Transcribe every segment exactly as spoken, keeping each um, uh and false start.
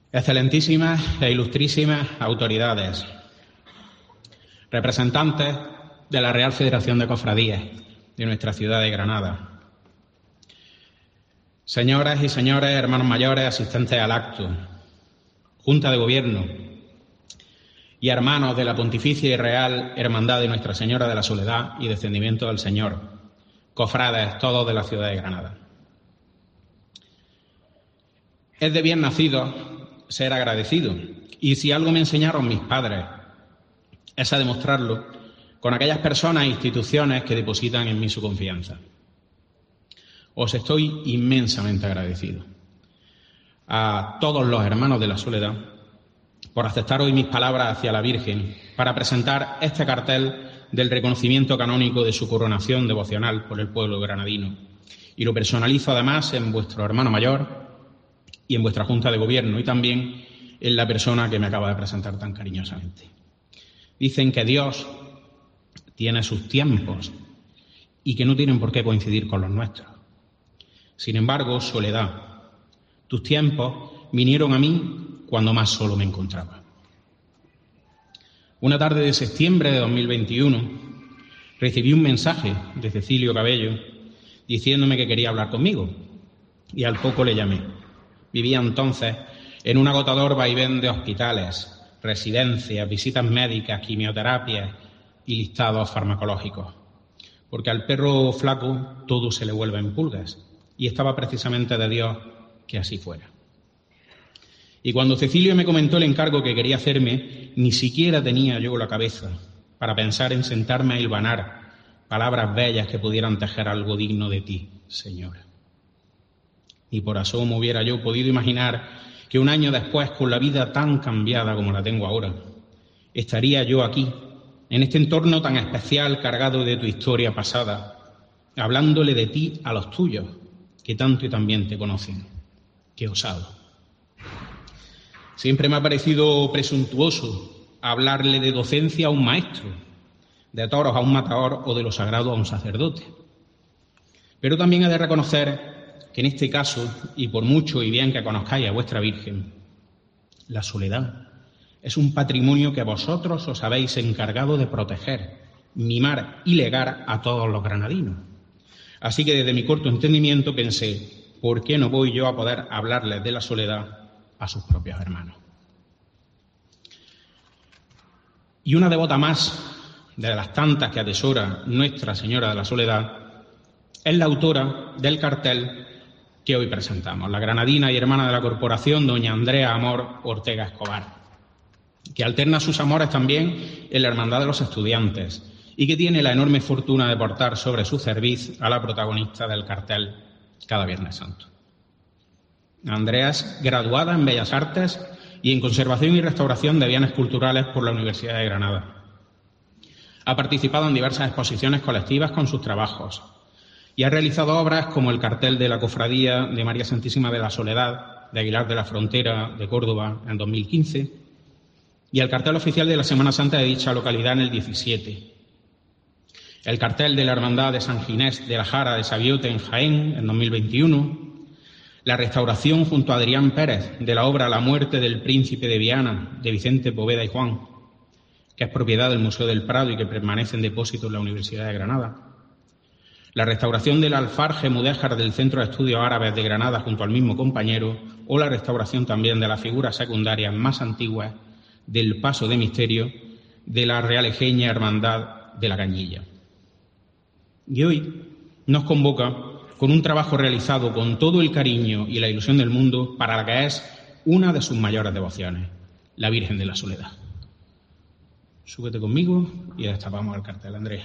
Excelentísimas e ilustrísimas autoridades, representantes de la Real Federación de Cofradías de nuestra ciudad de Granada, señoras y señores, hermanos mayores, asistentes al acto, Junta de Gobierno y hermanos de la Pontificia y Real Hermandad de Nuestra Señora de la Soledad y Descendimiento del Señor, cofrades todos de la ciudad de Granada. Es de bien nacido ser agradecido, y si algo me enseñaron mis padres es a demostrarlo con aquellas personas e instituciones que depositan en mí su confianza. Os estoy inmensamente agradecido a todos los hermanos de la Soledad por aceptar hoy mis palabras hacia la Virgen para presentar este cartel del reconocimiento canónico de su coronación devocional por el pueblo granadino, y lo personalizo además en vuestro hermano mayor y en vuestra Junta de Gobierno, y también en la persona que me acaba de presentar tan cariñosamente. Dicen que Dios tiene sus tiempos y que no tienen por qué coincidir con los nuestros. Sin embargo, Soledad, tus tiempos vinieron a mí cuando más solo me encontraba. Una tarde de septiembre de dos mil veintiuno recibí un mensaje de Cecilio Cabello diciéndome que quería hablar conmigo, y al poco le llamé. Vivía entonces en un agotador vaivén de hospitales, residencias, visitas médicas, quimioterapias y listados farmacológicos, porque al perro flaco todo se le vuelve en pulgas, y estaba precisamente de Dios que así fuera. Y cuando Cecilio me comentó el encargo que quería hacerme, ni siquiera tenía yo la cabeza para pensar en sentarme a hilvanar palabras bellas que pudieran tejer algo digno de ti, Señora. Ni por asomo hubiera yo podido imaginar que un año después, con la vida tan cambiada como la tengo ahora, estaría yo aquí, en este entorno tan especial cargado de tu historia pasada, hablándole de ti a los tuyos, que tanto y tan bien te conocen. Qué osado. Siempre me ha parecido presuntuoso hablarle de docencia a un maestro, de toros a un matador o de lo sagrado a un sacerdote. Pero también he de reconocer que en este caso, y por mucho y bien que conozcáis a vuestra Virgen, la soledad es un patrimonio que vosotros os habéis encargado de proteger, mimar y legar a todos los granadinos. Así que desde mi corto entendimiento pensé, ¿por qué no voy yo a poder hablarles de la soledad a sus propios hermanos? Y una devota más de las tantas que atesora Nuestra Señora de la Soledad es la autora del cartel que hoy presentamos, la granadina y hermana de la corporación, doña Andrea Amor Ortega Escobar, que alterna sus amores también en la Hermandad de los Estudiantes y que tiene la enorme fortuna de portar sobre su cerviz a la protagonista del cartel cada Viernes Santo. Andrea es graduada en Bellas Artes y en Conservación y Restauración de Bienes Culturales por la Universidad de Granada. Ha participado en diversas exposiciones colectivas con sus trabajos y ha realizado obras como el cartel de la Cofradía de María Santísima de la Soledad de Aguilar de la Frontera de Córdoba en dos mil quince y el cartel oficial de la Semana Santa de dicha localidad en el diecisiete. El cartel de la Hermandad de San Ginés de la Jara de Sabiote en Jaén en dos mil veintiuno. La restauración junto a Adrián Pérez de la obra La muerte del príncipe de Viana de Vicente Poveda y Juan, que es propiedad del Museo del Prado y que permanece en depósito en la Universidad de Granada. La restauración del alfarje mudéjar del Centro de Estudios Árabes de Granada junto al mismo compañero, o la restauración también de las figuras secundarias más antiguas del Paso de Misterio de la Realejeña Hermandad de la Cañilla. Y hoy nos convoca con un trabajo realizado con todo el cariño y la ilusión del mundo para la que es una de sus mayores devociones, la Virgen de la Soledad. Súbete conmigo y destapamos el cartel, Andrea.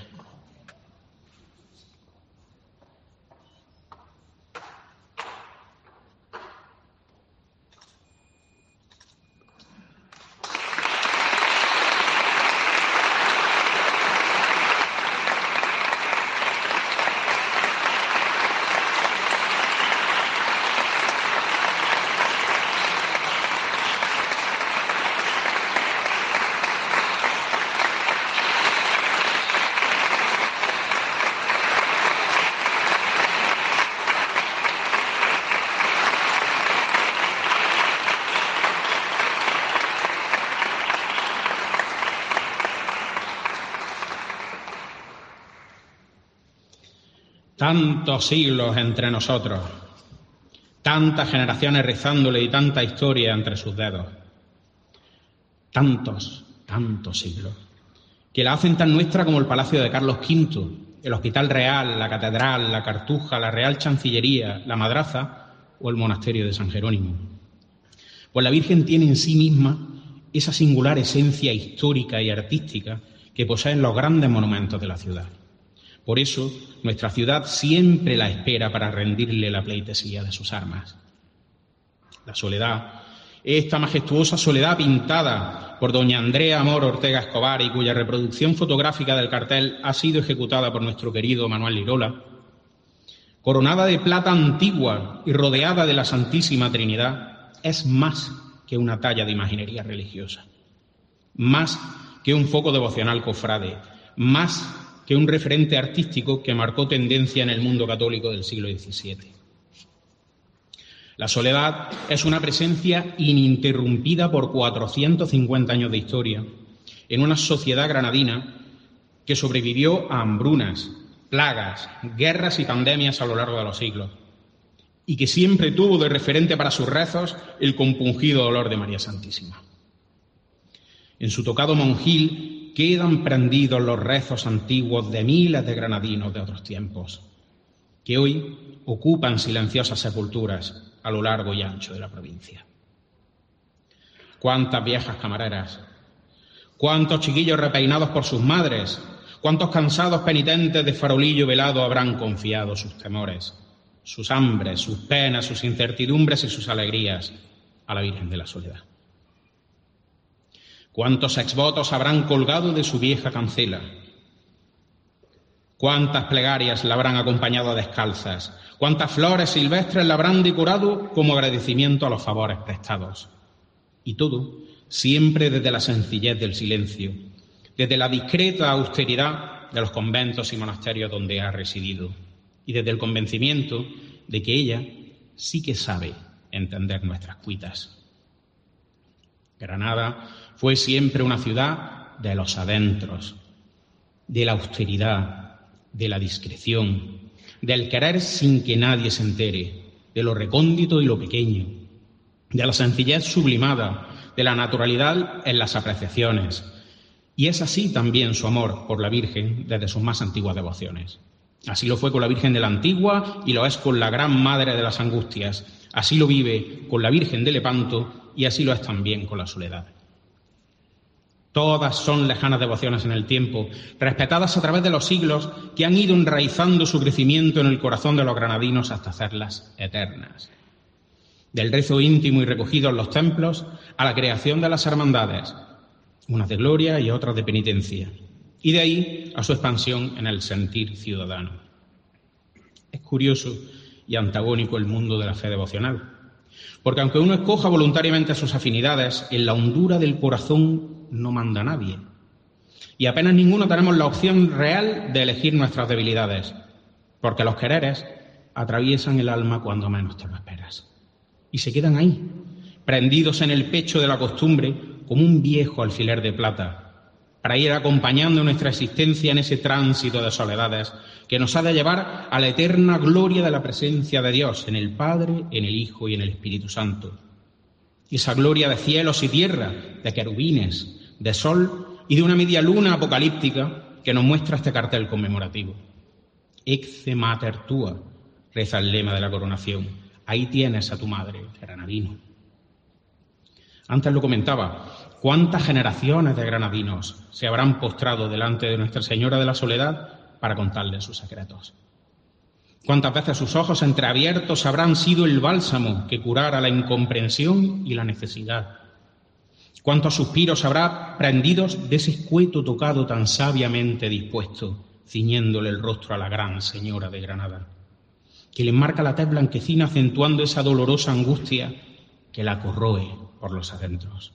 Tantos siglos entre nosotros, tantas generaciones rezándole y tanta historia entre sus dedos. Tantos, tantos siglos, que la hacen tan nuestra como el Palacio de Carlos quinto, el Hospital Real, la Catedral, la Cartuja, la Real Chancillería, la Madraza o el Monasterio de San Jerónimo. Pues la Virgen tiene en sí misma esa singular esencia histórica y artística que poseen los grandes monumentos de la ciudad. Por eso, nuestra ciudad siempre la espera para rendirle la pleitesía de sus armas. La soledad, esta majestuosa soledad pintada por doña Andrea Amor Ortega Escobar y cuya reproducción fotográfica del cartel ha sido ejecutada por nuestro querido Manuel Lirola, coronada de plata antigua y rodeada de la Santísima Trinidad, es más que una talla de imaginería religiosa, más que un foco devocional cofrade, más que un referente artístico que marcó tendencia en el mundo católico del siglo diecisiete. La soledad es una presencia ininterrumpida por cuatrocientos cincuenta años de historia en una sociedad granadina que sobrevivió a hambrunas, plagas, guerras y pandemias a lo largo de los siglos y que siempre tuvo de referente para sus rezos el compungido dolor de María Santísima. En su tocado monjil quedan prendidos los rezos antiguos de miles de granadinos de otros tiempos, que hoy ocupan silenciosas sepulturas a lo largo y ancho de la provincia. Cuántas viejas camareras, cuántos chiquillos repeinados por sus madres, cuántos cansados penitentes de farolillo velado habrán confiado sus temores, sus hambres, sus penas, sus incertidumbres y sus alegrías a la Virgen de la Soledad. Cuántos exvotos habrán colgado de su vieja cancela, cuántas plegarias la habrán acompañado descalzas, cuántas flores silvestres la habrán decorado como agradecimiento a los favores prestados. Y todo siempre desde la sencillez del silencio, desde la discreta austeridad de los conventos y monasterios donde ha residido, y desde el convencimiento de que ella sí que sabe entender nuestras cuitas. Granada fue siempre una ciudad de los adentros, de la austeridad, de la discreción, del querer sin que nadie se entere, de lo recóndito y lo pequeño, de la sencillez sublimada, de la naturalidad en las apreciaciones. Y es así también su amor por la Virgen desde sus más antiguas devociones. Así lo fue con la Virgen de la Antigua y lo es con la Gran Madre de las Angustias. Así lo vive con la Virgen de Lepanto y así lo es también con la Soledad. Todas son lejanas devociones en el tiempo, respetadas a través de los siglos, que han ido enraizando su crecimiento en el corazón de los granadinos hasta hacerlas eternas. Del rezo íntimo y recogido en los templos a la creación de las hermandades, unas de gloria y otras de penitencia, y de ahí a su expansión en el sentir ciudadano. Es curioso y antagónico el mundo de la fe devocional, porque aunque uno escoja voluntariamente sus afinidades, en la hondura del corazón no manda nadie. Y apenas ninguno tenemos la opción real de elegir nuestras debilidades, porque los quereres atraviesan el alma cuando menos te lo esperas. Y se quedan ahí, prendidos en el pecho de la costumbre como un viejo alfiler de plata, para ir acompañando nuestra existencia en ese tránsito de soledades que nos ha de llevar a la eterna gloria de la presencia de Dios en el Padre, en el Hijo y en el Espíritu Santo. Esa gloria de cielos y tierra, de querubines, de sol y de una media luna apocalíptica que nos muestra este cartel conmemorativo. Ecce mater tua, reza el lema de la coronación. Ahí tienes a tu madre, granadino. Antes lo comentaba, ¿cuántas generaciones de granadinos se habrán postrado delante de Nuestra Señora de la Soledad para contarle sus secretos? ¿Cuántas veces sus ojos entreabiertos habrán sido el bálsamo que curara la incomprensión y la necesidad? ¿Cuántos suspiros habrá prendidos de ese escueto tocado tan sabiamente dispuesto, ciñéndole el rostro a la gran Señora de Granada, que le marca la tez blanquecina acentuando esa dolorosa angustia que la corroe por los adentros?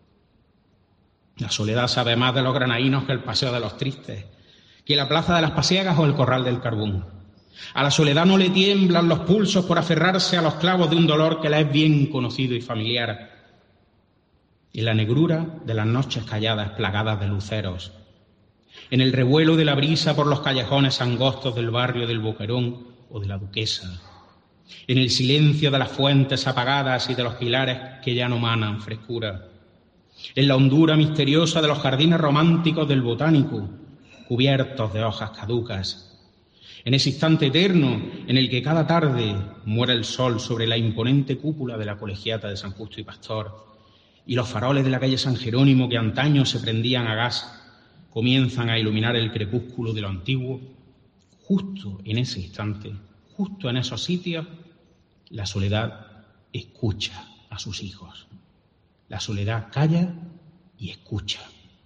La Soledad sabe más de los granadinos que el Paseo de los Tristes, que la Plaza de las Pasiegas o el Corral del Carbón. A la Soledad no le tiemblan los pulsos por aferrarse a los clavos de un dolor que le es bien conocido y familiar. En la negrura de las noches calladas plagadas de luceros, en el revuelo de la brisa por los callejones angostos del barrio del Boquerón o de la Duquesa, en el silencio de las fuentes apagadas y de los pilares que ya no manan frescura, en la hondura misteriosa de los jardines románticos del Botánico, cubiertos de hojas caducas, en ese instante eterno en el que cada tarde muere el sol sobre la imponente cúpula de la colegiata de San Justo y Pastor, y los faroles de la calle San Jerónimo, que antaño se prendían a gas, comienzan a iluminar el crepúsculo de lo antiguo. Justo en ese instante, justo en esos sitios, la soledad escucha a sus hijos. La soledad calla y escucha.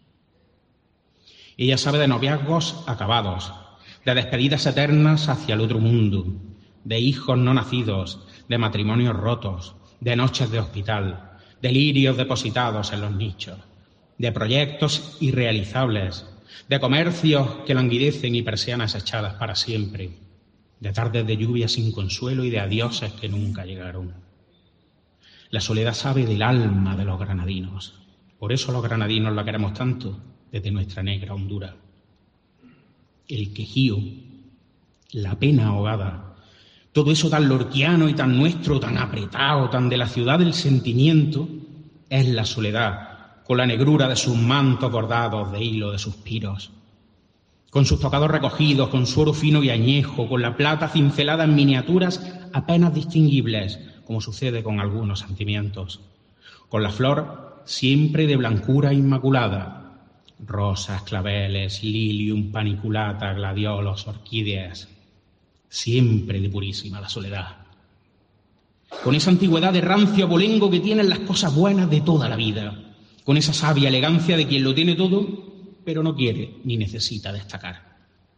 Ella sabe de noviazgos acabados, de despedidas eternas hacia el otro mundo, de hijos no nacidos, de matrimonios rotos, de noches de hospital, de lirios depositados en los nichos, de proyectos irrealizables, de comercios que languidecen y persianas echadas para siempre, de tardes de lluvia sin consuelo y de adioses que nunca llegaron. La soledad sabe del alma de los granadinos. Por eso los granadinos la queremos tanto desde nuestra negra hondura. El quejío, la pena ahogada, todo eso tan lorquiano y tan nuestro, tan apretado, tan de la ciudad del sentimiento, es la soledad, con la negrura de sus mantos bordados de hilo de suspiros, con sus tocados recogidos, con su oro fino y añejo, con la plata cincelada en miniaturas apenas distinguibles, como sucede con algunos sentimientos, con la flor siempre de blancura inmaculada, rosas, claveles, lilium, paniculata, gladiolos, orquídeas, siempre de purísima la soledad. Con esa antigüedad de rancio abolengo que tienen las cosas buenas de toda la vida, con esa sabia elegancia de quien lo tiene todo, pero no quiere ni necesita destacar.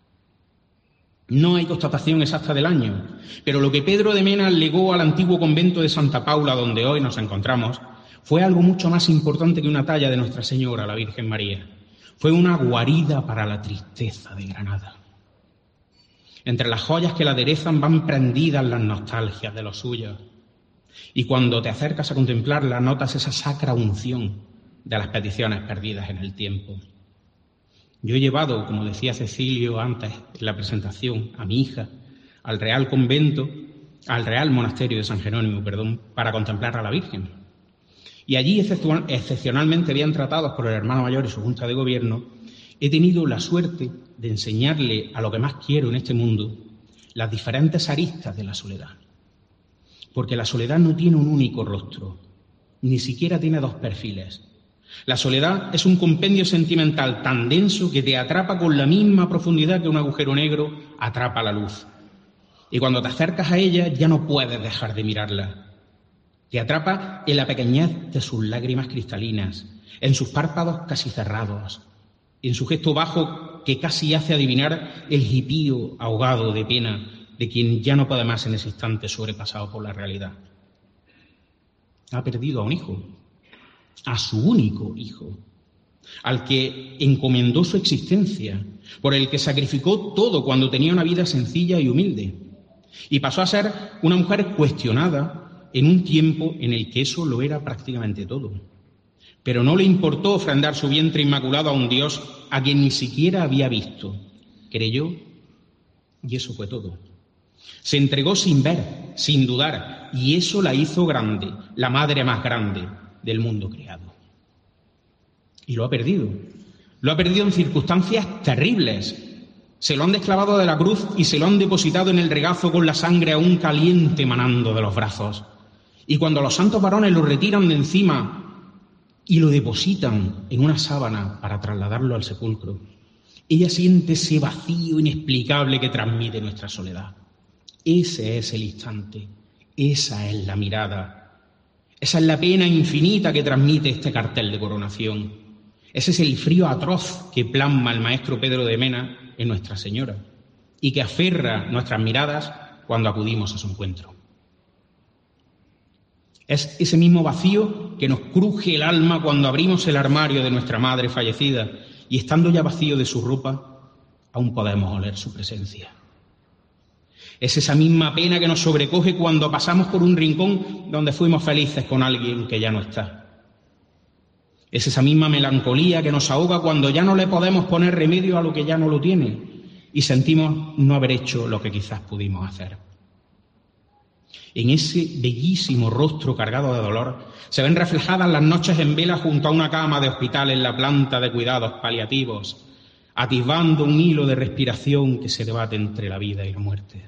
No hay constatación exacta del año, pero lo que Pedro de Mena legó al antiguo convento de Santa Paula, donde hoy nos encontramos, fue algo mucho más importante que una talla de Nuestra Señora, la Virgen María. Fue una guarida para la tristeza de Granada. Entre las joyas que la aderezan van prendidas las nostalgias de los suyos. Y cuando te acercas a contemplarla, notas esa sacra unción de las peticiones perdidas en el tiempo. Yo he llevado, como decía Cecilio antes en la presentación, a mi hija al Real Convento, al Real Monasterio de San Jerónimo, perdón, para contemplar a la Virgen. Y allí, excepcionalmente bien tratados por el hermano mayor y su junta de gobierno, he tenido la suerte de enseñarle a lo que más quiero en este mundo las diferentes aristas de la soledad. Porque la soledad no tiene un único rostro, ni siquiera tiene dos perfiles. La soledad es un compendio sentimental tan denso que te atrapa con la misma profundidad que un agujero negro atrapa la luz. Y cuando te acercas a ella ya no puedes dejar de mirarla. Te atrapa en la pequeñez de sus lágrimas cristalinas, en sus párpados casi cerrados, en su gesto bajo que casi hace adivinar el jipío ahogado de pena de quien ya no puede más en ese instante sobrepasado por la realidad. Ha perdido a un hijo, a su único hijo, al que encomendó su existencia, por el que sacrificó todo cuando tenía una vida sencilla y humilde, y pasó a ser una mujer cuestionada en un tiempo en el que eso lo era prácticamente todo. Pero no le importó ofrendar su vientre inmaculado a un Dios a quien ni siquiera había visto. Creyó y eso fue todo. Se entregó sin ver, sin dudar, y eso la hizo grande, la madre más grande del mundo creado. Y lo ha perdido. Lo ha perdido en circunstancias terribles. Se lo han desclavado de la cruz y se lo han depositado en el regazo con la sangre aún caliente manando de los brazos. Y cuando los santos varones lo retiran de encima y lo depositan en una sábana para trasladarlo al sepulcro, ella siente ese vacío inexplicable que transmite nuestra soledad. Ese es el instante, esa es la mirada, esa es la pena infinita que transmite este cartel de coronación. Ese es el frío atroz que plasma el maestro Pedro de Mena en Nuestra Señora y que aferra nuestras miradas cuando acudimos a su encuentro. Es ese mismo vacío que nos cruje el alma cuando abrimos el armario de nuestra madre fallecida y, estando ya vacío de su ropa, aún podemos oler su presencia. Es esa misma pena que nos sobrecoge cuando pasamos por un rincón donde fuimos felices con alguien que ya no está. Es esa misma melancolía que nos ahoga cuando ya no le podemos poner remedio a lo que ya no lo tiene y sentimos no haber hecho lo que quizás pudimos hacer. En ese bellísimo rostro cargado de dolor se ven reflejadas las noches en vela junto a una cama de hospital en la planta de cuidados paliativos, atisbando un hilo de respiración que se debate entre la vida y la muerte.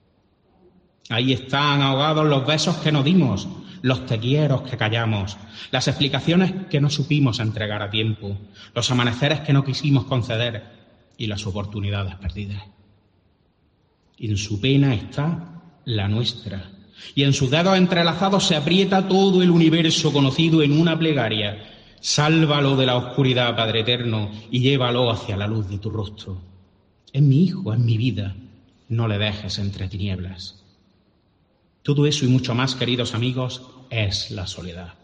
Ahí están ahogados los besos que nos dimos, los te quieros que callamos, las explicaciones que no supimos entregar a tiempo, los amaneceres que no quisimos conceder y las oportunidades perdidas. En su pena está la nuestra, y en sus dedos entrelazados se aprieta todo el universo conocido en una plegaria. Sálvalo de la oscuridad, Padre eterno, y llévalo hacia la luz de tu rostro. Es mi hijo, es mi vida, no le dejes entre tinieblas. Todo eso y mucho más, queridos amigos, es la soledad.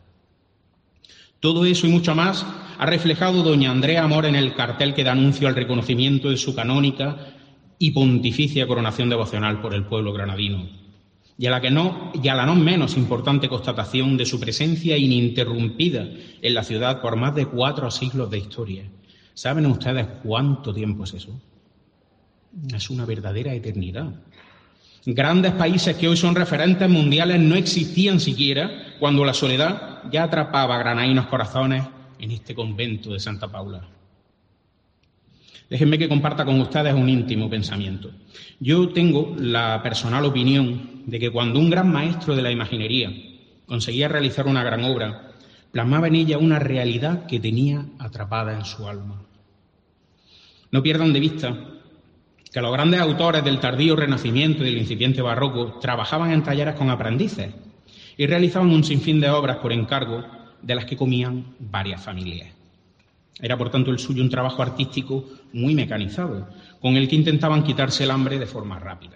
Todo eso y mucho más ha reflejado doña Andrea Amor en el cartel que da anuncio al reconocimiento de su canónica y pontificia coronación devocional por el pueblo granadino, y a la que no, y a la no menos importante constatación de su presencia ininterrumpida en la ciudad por más de cuatro siglos de historia. ¿Saben ustedes cuánto tiempo es eso? Es una verdadera eternidad. Grandes países que hoy son referentes mundiales no existían siquiera cuando la soledad ya atrapaba granadinos corazones en este convento de Santa Paula. Déjenme que comparta con ustedes un íntimo pensamiento. Yo tengo la personal opinión de que cuando un gran maestro de la imaginería conseguía realizar una gran obra, plasmaba en ella una realidad que tenía atrapada en su alma. No pierdan de vista que los grandes autores del tardío Renacimiento y del incipiente Barroco trabajaban en talleres con aprendices y realizaban un sinfín de obras por encargo de las que comían varias familias. Era, por tanto, el suyo un trabajo artístico muy mecanizado, con el que intentaban quitarse el hambre de forma rápida.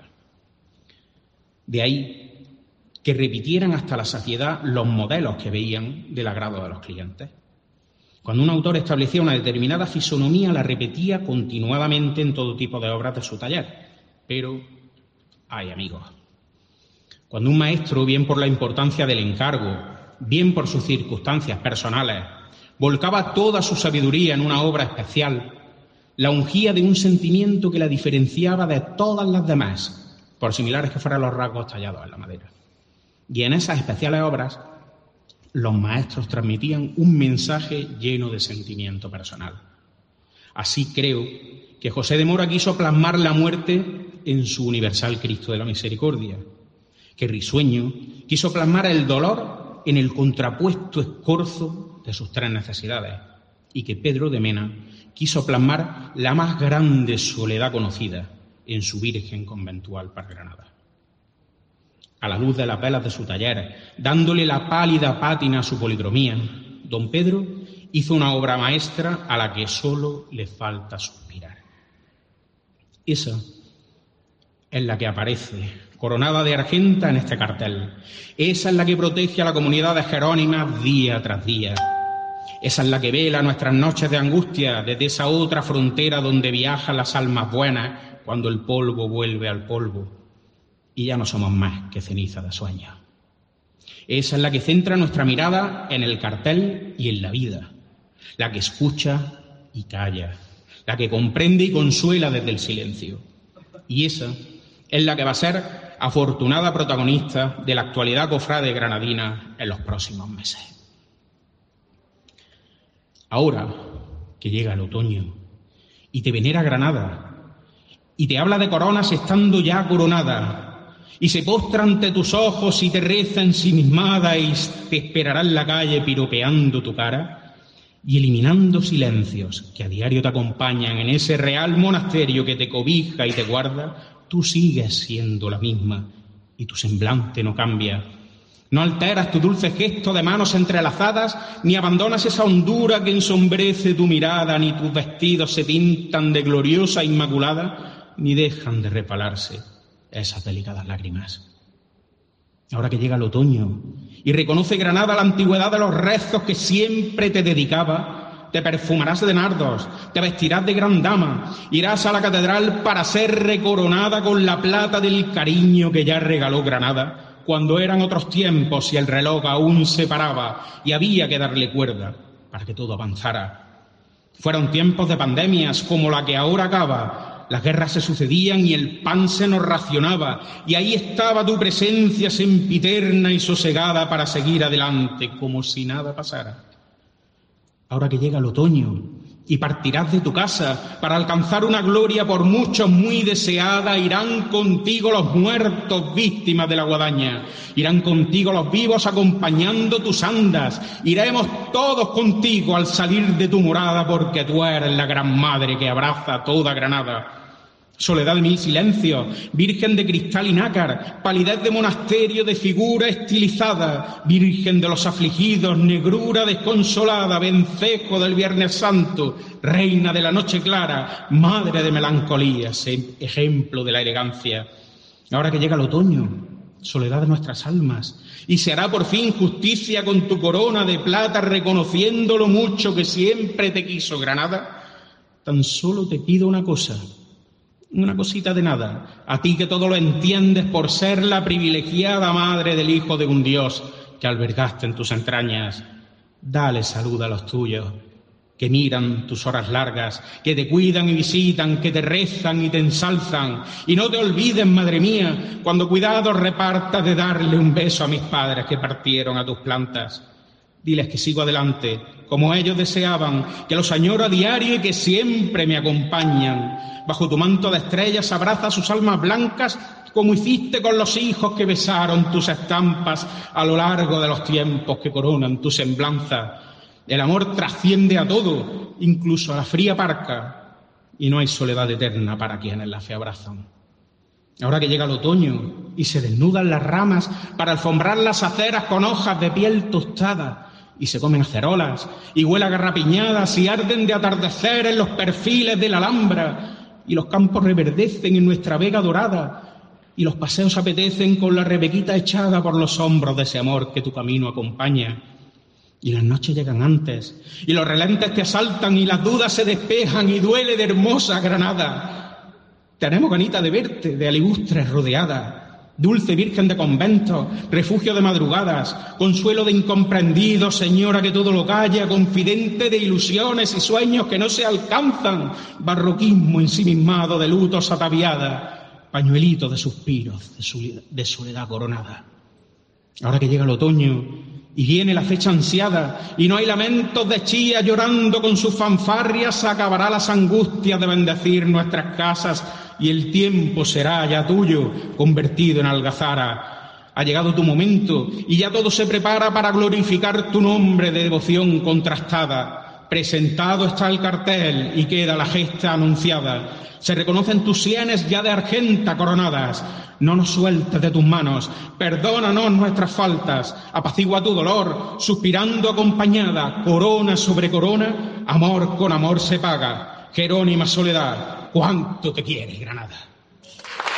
De ahí que repitieran hasta la saciedad los modelos que veían del agrado de los clientes. Cuando un autor establecía una determinada fisonomía, la repetía continuadamente en todo tipo de obras de su taller. Pero, ay amigos, cuando un maestro, bien por la importancia del encargo, bien por sus circunstancias personales, volcaba toda su sabiduría en una obra especial, la ungía de un sentimiento que la diferenciaba de todas las demás, por similares que fueran los rasgos tallados en la madera. Y en esas especiales obras, los maestros transmitían un mensaje lleno de sentimiento personal. Así creo que José de Mora quiso plasmar la muerte en su universal Cristo de la Misericordia, que Risueño quiso plasmar el dolor en el contrapuesto escorzo de sus tres necesidades, y que Pedro de Mena quiso plasmar la más grande soledad conocida en su Virgen conventual para Granada. A la luz de las velas de su taller, dándole la pálida pátina a su policromía, don Pedro hizo una obra maestra a la que solo le falta suspirar. Esa es la que aparece, coronada de argenta en este cartel. Esa es la que protege a la comunidad de jerónimas día tras día. Esa es la que vela nuestras noches de angustia desde esa otra frontera donde viajan las almas buenas cuando el polvo vuelve al polvo y ya no somos más que ceniza de sueño. Esa es la que centra nuestra mirada en el cartel y en la vida, la que escucha y calla, la que comprende y consuela desde el silencio. Y esa es la que va a ser afortunada protagonista de la actualidad cofrade granadina en los próximos meses. Ahora que llega el otoño y te venera Granada y te habla de coronas estando ya coronada y se postra ante tus ojos y te reza ensimismada y te esperará en la calle piropeando tu cara y eliminando silencios que a diario te acompañan en ese real monasterio que te cobija y te guarda, tú sigues siendo la misma y tu semblante no cambia. No alteras tu dulce gesto de manos entrelazadas, ni abandonas esa hondura que ensombrece tu mirada, ni tus vestidos se pintan de gloriosa inmaculada, ni dejan de repalarse esas delicadas lágrimas. Ahora que llega el otoño y reconoce Granada la antigüedad de los rezos que siempre te dedicaba, te perfumarás de nardos, te vestirás de gran dama, irás a la catedral para ser recoronada con la plata del cariño que ya regaló Granada, cuando eran otros tiempos y el reloj aún se paraba y había que darle cuerda para que todo avanzara. Fueron tiempos de pandemias como la que ahora acaba. Las guerras se sucedían y el pan se nos racionaba. Y ahí estaba tu presencia sempiterna y sosegada para seguir adelante como si nada pasara. Ahora que llega el otoño y partirás de tu casa para alcanzar una gloria por muchos muy deseada, irán contigo los muertos víctimas de la guadaña, irán contigo los vivos acompañando tus andas, iremos todos contigo al salir de tu morada, porque tú eres la gran madre que abraza toda Granada. Soledad de mil silencios, virgen de cristal y nácar, palidez de monasterio de figura estilizada, virgen de los afligidos, negrura desconsolada, vencejo del Viernes Santo, reina de la noche clara, madre de melancolías, ejemplo de la elegancia. Ahora que llega el otoño, soledad de nuestras almas, y se hará por fin justicia con tu corona de plata, reconociendo lo mucho que siempre te quiso Granada. Tan solo te pido una cosa, una cosita de nada, a ti que todo lo entiendes por ser la privilegiada madre del Hijo de un Dios que albergaste en tus entrañas. Dale salud a los tuyos, que miran tus horas largas, que te cuidan y visitan, que te rezan y te ensalzan. Y no te olvides, madre mía, cuando cuidado repartas de darle un beso a mis padres que partieron a tus plantas. Diles que sigo adelante, como ellos deseaban, que los añoro a diario y que siempre me acompañan. Bajo tu manto de estrellas abraza sus almas blancas, como hiciste con los hijos que besaron tus estampas a lo largo de los tiempos que coronan tu semblanza. El amor trasciende a todo, incluso a la fría parca, y no hay soledad eterna para quienes la fe abrazan. Ahora que llega el otoño y se desnudan las ramas para alfombrar las aceras con hojas de piel tostada, y se comen acerolas y huele a garrapiñadas y arden de atardecer en los perfiles de la Alhambra, y los campos reverdecen en nuestra vega dorada, y los paseos apetecen con la rebequita echada por los hombros de ese amor que tu camino acompaña. Y las noches llegan antes, y los relentes te asaltan, y las dudas se despejan, y duele de hermosa Granada. Tenemos ganita de verte, de aligustres rodeada, dulce virgen de conventos, refugio de madrugadas, consuelo de incomprendidos, señora que todo lo calla, confidente de ilusiones y sueños que no se alcanzan, barroquismo ensimismado de lutos ataviada, pañuelito de suspiros, de soledad coronada. Ahora que llega el otoño y viene la fecha ansiada, y no hay lamentos de chía llorando con sus fanfarrias, acabará las angustias de bendecir nuestras casas, y el tiempo será ya tuyo, convertido en algazara. Ha llegado tu momento, y ya todo se prepara para glorificar tu nombre de devoción contrastada. Presentado está el cartel, y queda la gesta anunciada. Se reconocen tus sienes ya de argenta coronadas. No nos sueltes de tus manos, perdónanos nuestras faltas, apacigua tu dolor, suspirando acompañada, corona sobre corona, amor con amor se paga. Jerónima Soledad, cuánto te quieres, Granada.